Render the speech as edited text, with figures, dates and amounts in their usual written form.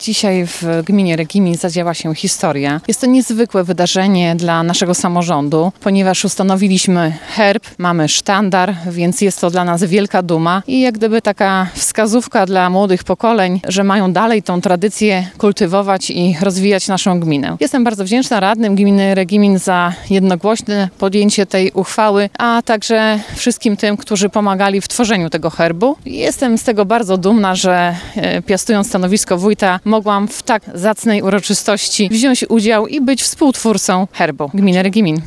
Dzisiaj w gminie Regimin zadziała się historia. Jest to niezwykłe wydarzenie dla naszego samorządu, ponieważ ustanowiliśmy herb, mamy sztandar, więc jest to dla nas wielka duma i jak gdyby taka wskazówka dla młodych pokoleń, że mają dalej tą tradycję kultywować i rozwijać naszą gminę. Jestem bardzo wdzięczna radnym gminy Regimin za jednogłośne podjęcie tej uchwały, a także wszystkim tym, którzy pomagali w tworzeniu tego herbu. Jestem z tego bardzo dumna, że piastując stanowisko wójta, mogłam w tak zacnej uroczystości wziąć udział i być współtwórcą herbu gminy Regimin.